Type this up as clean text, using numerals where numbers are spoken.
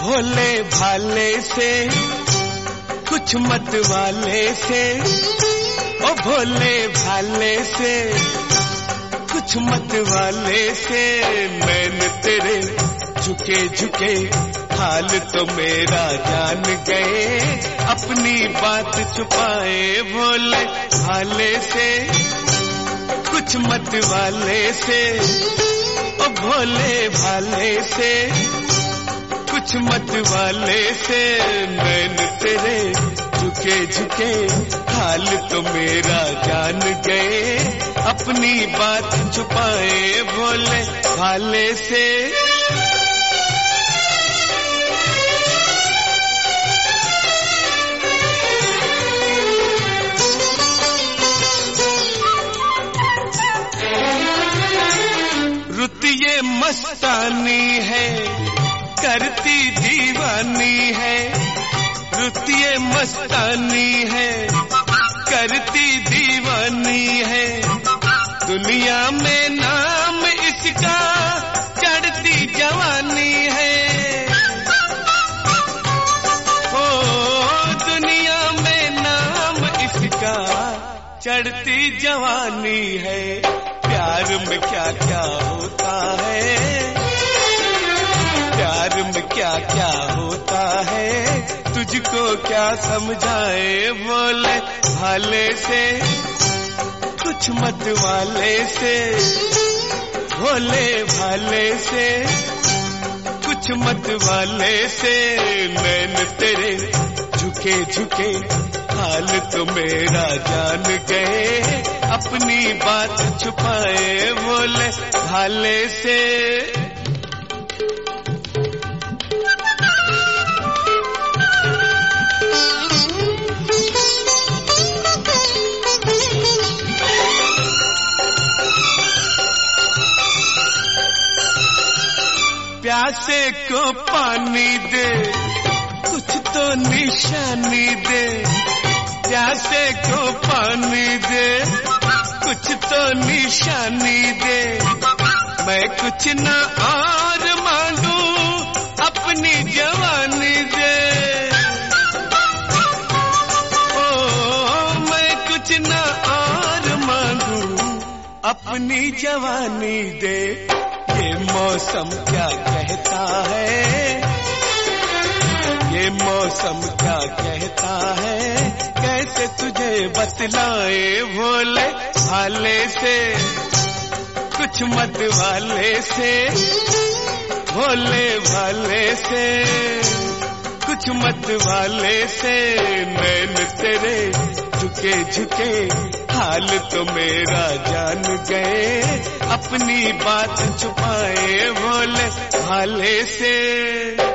भोले भाले से कुछ मत वाले से, ओ भोले भाले से कुछ मत वाले से, नैन तेरे झुके झुके हाल तो मेरा जान गए, अपनी बात छुपाए भोले भाले से कुछ मत वाले से, ओ भोले भाले से कुछ मत वाले से, नैन तेरे झुके झुके हाल तो मेरा जान गए, अपनी बात छुपाए भोले भाले से। रुत ये मस्तानी है करती दीवानी है, रुत ये मस्तानी है करती दीवानी है, दुनिया में नाम इसका चढ़ती जवानी है, ओ दुनिया में नाम इसका चढ़ती जवानी है, प्यार में क्या क्या होता है, प्यार में क्या क्या होता है, तुझको क्या समझाए भोले भाले से कुछ मत वाले से, भोले भाले से कुछ मत वाले से, नैन तेरे झुके झुके हाल तो मेरा जान गए, अपनी बात छुपाए भोले भाले से। प्यासे को पानी दे कुछ तो निशानी दे, प्यासे को पानी दे कुछ तो निशानी दे, मैं कुछ न और मांगू अपनी जवानी दे, ओ मैं कुछ न और मांगू अपनी जवानी दे, ये मौसम क्या कहता है, ये मौसम क्या कहता है, कैसे तुझे बतलाए भोले भाले से कुछ मत वाले से, भोले भाले से कुछ मत वाले से, नैन तेरे झुके झुके हाल तो मेरा जान गए, अपनी बात छुपाए भोले भाले से।